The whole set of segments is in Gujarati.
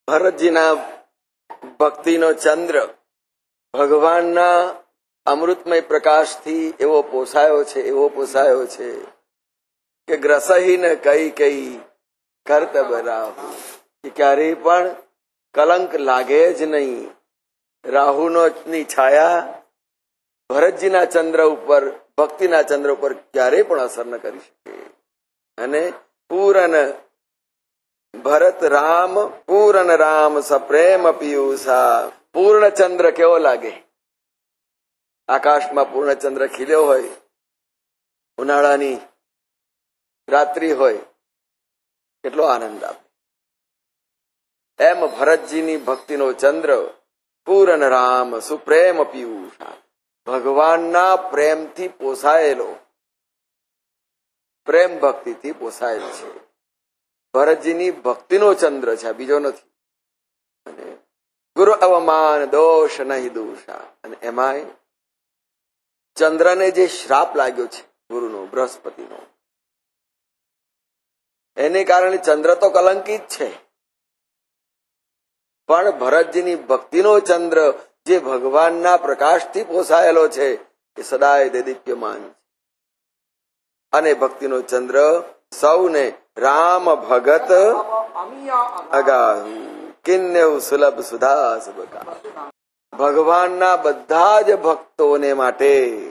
ભરતજીના ભક્તિનો ચંદ્ર ભગવાનના અમૃતમય પ્રકાશથી એવો પોસાયો છે કે ગ્રસહીન કઈ કઈ કર્તવ્ય કે ક્યારેય પણ કલંક લાગે જ નહીં. રાહુની છાયા ભરતજીના ચંદ્ર ઉપર, ભક્તિના ચંદ્ર ઉપર ક્યારેય પણ અસર ન કરી શકે. અને પૂરન ભરત રામ પૂરન રામ સપ્રેમ પિયુષા. પૂર્ણ ચંદ્ર કેવો લાગે? આકાશમાં પૂર્ણ ચંદ્ર ખીલ્યો હોય, ઉનાળાની રાત્રિ હોય, કેટલો આનંદ આપે. એમ ભરતજીની ભક્તિનો ચંદ્ર પૂરન રામ સુપ્રેમ પિયુષા, ભગવાનના પ્રેમથી પોસાયેલો, પ્રેમ ભક્તિથી પોસાયેલ છે. ભરતજીની ભક્તિનો ચંદ્ર છે, બીજો નથી. અને ગુરુ અવમાન દોષ નહીં દોષા. અને એમાંય ચંદ્રને જે શ્રાપ લાગ્યો છે ગુરુનો, બૃહસ્પતિનો, એને કારણે ચંદ્ર તો કલંકિત છે, પણ ભરતજીની ભક્તિનો ચંદ્ર જે ભગવાનના પ્રકાશથી પોસાયેલો છે એ સદાય દેદીપ્યમાન છે. અને ભક્તિનો ચંદ્ર સૌને રામ ભગત અગાહુ કિન્નેવ સુલભ સુધા સુબકા. ભગવાનના બધા જ ભક્તોને માટે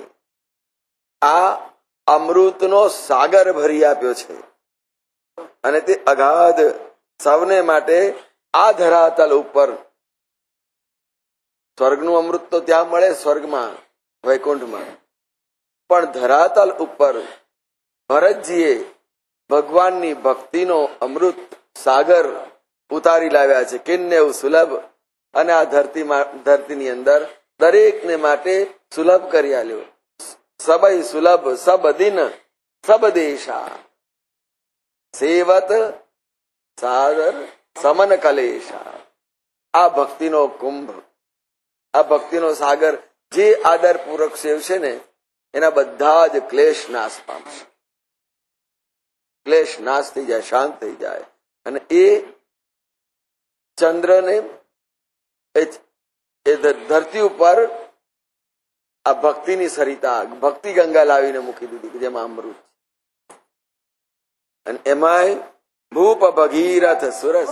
આ અમૃતનો સાગર ભરી આપ્યો છે. અને તે અગાધ સૌને માટે આ ધરાતલ ઉપર, સ્વર્ગનું અમૃત તો ત્યાં મળે, સ્વર્ગમાં, વૈકુંઠમાં, પણ ધરાતલ ઉપર ભરતજીએ ભગવાનની ભક્તિનો અમૃત સાગર ઉતારી લાવ્યા છે. કિન્નેવ સુલભ. અને આ ધરતીની અંદર દરેકને માટે સુલભ કરી આલ્યો. સબય સુલભ સબ દિન સબ દેશા સેવત સાદર સમન કલેશા. આ ભક્તિનો કુંભ, આ ભક્તિનો સાગર જે આદરપૂર્વક સેવશે ને એના બધા જ ક્લેશ નાશ પામશે. ક્લેશ નાશ થઈ જાય, શાંત થઈ જાય. અને એ ચંદ્રને એ ધરતી ઉપર આ ભક્તિની સરિતા, ભક્તિ ગંગા લાવીને મૂકી દીધી, જેમાં અમૃત. અને એમાંય ભૂપ ભગીરથ સુરસ.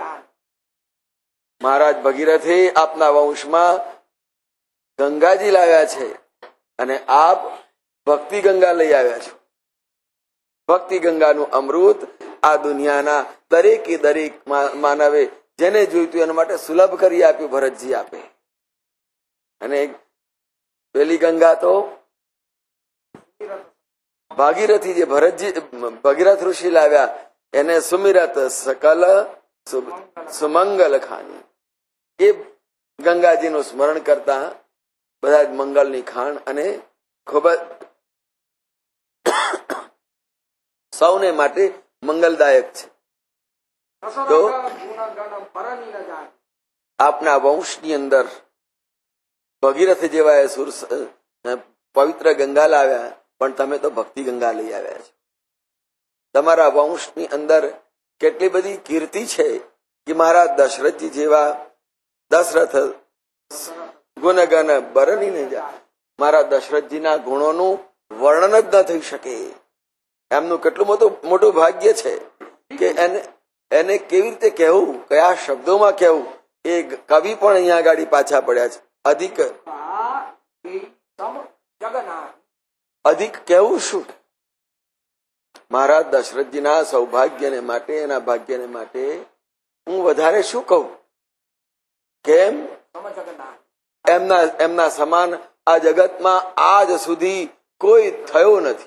મહારાજ ભગીરથે આપના વંશમાં ગંગાજી લાવ્યા છે અને આપ ભક્તિ ગંગા લઈ આવ્યા છો. ભક્તિ ગંગાનું અમૃત આ દુનિયાના દરેકે દરેક માનવે જેને જોઈતું એના માટે સુલભ કરી આપ્યું ભરતજી આપે. અને પેલી ગંગા તો ભાગીરથી જે ભગીરથ ઋષિ લાવ્યા એને સુમિરત સકલ સુમંગલ ખાની. એ ગંગાજીનું સ્મરણ કરતા બધા જ મંગળની ખાણ અને ખૂબ જ સૌને માટે મંગલદાયક છે. તો આપના વંશની અંદર ભગીરથ જેવા પવિત્ર ગંગા લાવ્યા, પણ તમે તો ભક્તિ ગંગા લઈ આવ્યા છો. તમારા વંશની અંદર કેટલી બધી કીર્તિ છે કે મારા દશરથજી જેવા, દશરથ ગુણગન બરનીને જા, મારા દશરથજીના ગુણોનું વર્ણન જ ન થઈ શકે. એમનું કેટલું મોટું ભાગ્ય છે કે એને કેવી રીતે કહેવું, કયા શબ્દોમાં કહેવું, એ કવિ પણ અહીંયા આગળ પાછા પડ્યા છે. અધિક કહેવું શું? મારા દશરથજીના સૌભાગ્યને માટે, એના ભાગ્યને માટે હું વધારે શું કહું? કેમ? એમના સમાન આ જગતમાં આજ સુધી કોઈ થયો નથી.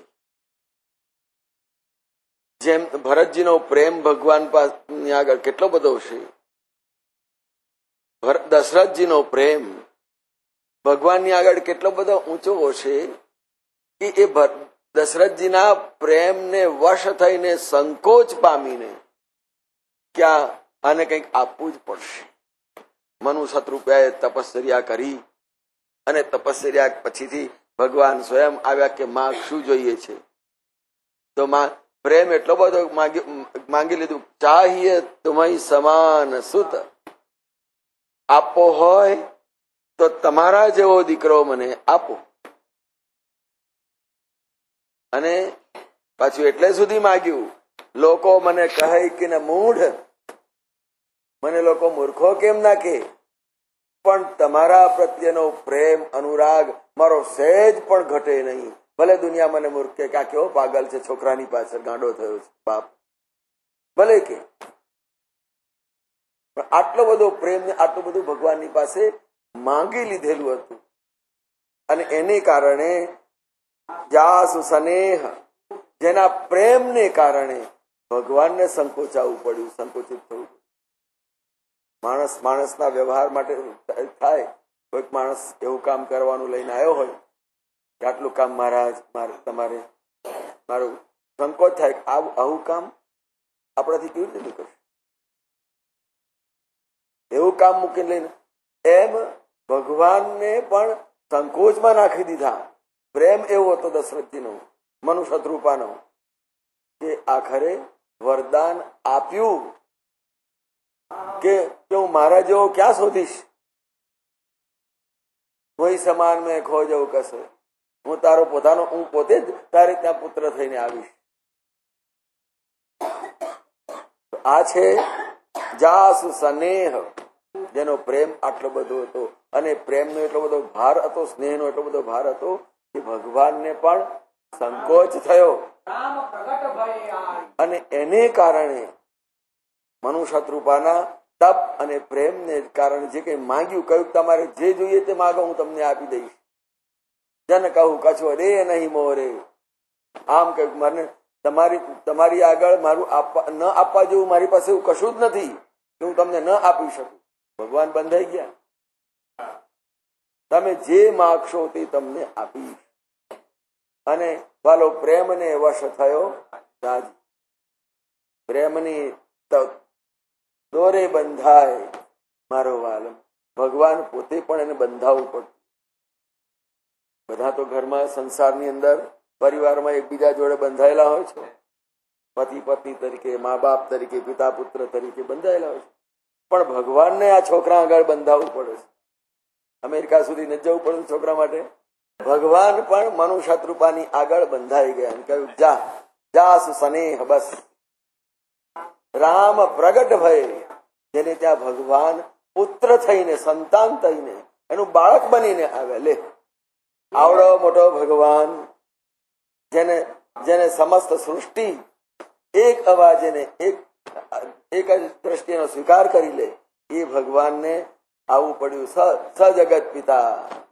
જેમ ભરતજીનો પ્રેમ ભગવાન પાસે આગળ કેટલો બધો છે, દશરથજીનો પ્રેમ ભગવાનની આગળ કેટલો બધો ઊંચો છે કે એ દશરથજીના પ્રેમને વશ થઈને સંકોચ પામીને ક્યાં આને કંઈક આપવું જ પડશે. મનુ શત્રુપાએ તપશ્ચર્યા કરી અને તપશ્ચર્યા પછીથી ભગવાન સ્વયં આવ્યા કે માં શું જોઈએ છે? તો માં પ્રેમ એટલો બધો માંગી લીધું, ચાહીએ તુમ્હી સમાન સુત આપવો હોય તો તમારા જેવો દીકરો મને આપો. અને પાછું એટલે સુધી માગ્યું, લોકો મને કહે કે ને મૂઢ, મને લોકો મૂર્ખો કેમ ના કે, પણ તમારા પ્રત્યેનો પ્રેમ અનુરાગ મારો સહેજ પણ ઘટે નહીં. ભલે દુનિયા મને મૂર્ખ કે આ કેવો પાગલ છે, છોકરાની પાછળ ગાંડો થયો છે બાપ, ભલે કે, પણ આટલો બધો પ્રેમ ને આટલું બધું ભગવાનની પાસે માંગી લીધેલું હતું. અને એને કારણે જાસુ સ્નેહ, જેના પ્રેમને કારણે ભગવાનને સંકોચાવવું પડ્યું, સંકોચિત થવું. માણસના વ્યવહાર માટે થાય. કોઈક માણસ એવું કામ કરવાનું લઈને આવ્યો હોય કે આટલું કામ મહારાજ તમારે, મારું સંકોચ થાય કે આવું કામ આપણાથી કેવી રીતે નીકળશે, એવું કામ મૂકીને લઈને. એમ ભગવાનને પણ સંકોચમાં નાખી દીધા. પ્રેમ એવો હતો દશરથજીનો, મનુશત્રુપાનો, કે આખરે વરદાન આપ્યું કે હું મારા જેવો ક્યાં શોધીશ, કોઈ સમાન મેં ખો જવું કશે, હું તારો પોતાનો, હું પોતે જ તારે ત્યાં પુત્ર થઈને આવીશ. આ છે જાસુ સ્નેહ, જેનો પ્રેમ આટલો બધો હતો. અને પ્રેમનો એટલો બધો ભાર હતો, સ્નેહનો એટલો બધો ભાર હતો કે ભગવાનને પણ સંકોચ થયો. અને એને કારણે મનુશત્રુપાના તપ અને પ્રેમને કારણે જે કઈ માંગ્યું, કહ્યું તમારે જે જોઈએ તે માગો, હું તમને આપી દઈશ. જન કહું કછો રે નહીં મોરે, આમ કહ્યું મને તમારી આગળ મારું ન આપવા જેવું મારી પાસે એવું કશું જ નથી કે હું તમને ન આપી શકું. ભગવાન બંધાઈ ગયા, તમે જે માગશો તે તમને આપીશ. અને વાલો પ્રેમને વશ થયો રાજી, પ્રેમની દોરે બંધાય મારો વાલો. ભગવાન પોતે પણ એને બંધાવવું પડતું. બધા તો ઘરમાં, સંસારની અંદર, પરિવારમાં એકબીજા જોડે બંધાયેલા હોય છે. પતિ પત્ની તરીકે, મા બાપ તરીકે, પિતા પુત્ર તરીકે બંધાયેલા હોય છે. પણ ભગવાનને આ છોકરા આગળ બંધાવવું પડે છે. અમેરિકા સુધી ન જવું પડે છોકરા માટે. ભગવાન પણ મનુશત્રુપાની આગળ બંધાઈ ગયા અને કહ્યું જા જાસુ સ્નેહ, બસ રામ પ્રગટ ભય, જેને ત્યાં ભગવાન પુત્ર થઈને, સંતાન થઈને, એનું બાળક બનીને આવે. લે આવડો મોટો ભગવાન, જેને સમસ્ત સૃષ્ટિ એક અવાજે એક જ દ્રષ્ટિનો સ્વીકાર કરી લે, એ ભગવાનને આવવું પડ્યું. સજગત પિતા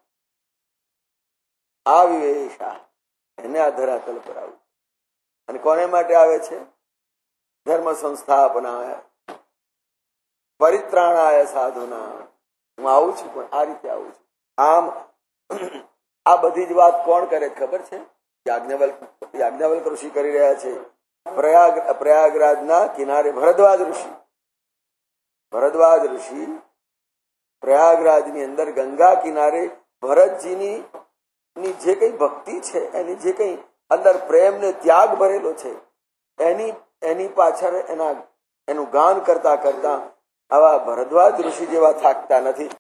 આવિવેશા, એને આ ધરાતલ પર આવું. અને કોને માટે આવે છે? ધર્મ સંસ્થાપનાય પરિત્રાણાય સાધુના. હું આવું છું, પણ આ રીતે આવું છું. આમ આ બધી જ વાત કોણ કરે ખબર છે? યાજ્ઞવલ્ક ઋષિ કરી રહ્યા છે. પ્રયાગરાજના કિનારે ભરદ્વાજ ઋષિ પ્રયાગરાજની અંદર ગંગા કિનારે ભરતજીની જે કઈ ભક્તિ છે, એની જે કઈ અંદર પ્રેમ ને ત્યાગ ભરેલો છે, એની પાછળ એનું ગાન કરતા કરતા આવા ભરદ્વાજ ઋષિ જેવા થાકતા નથી.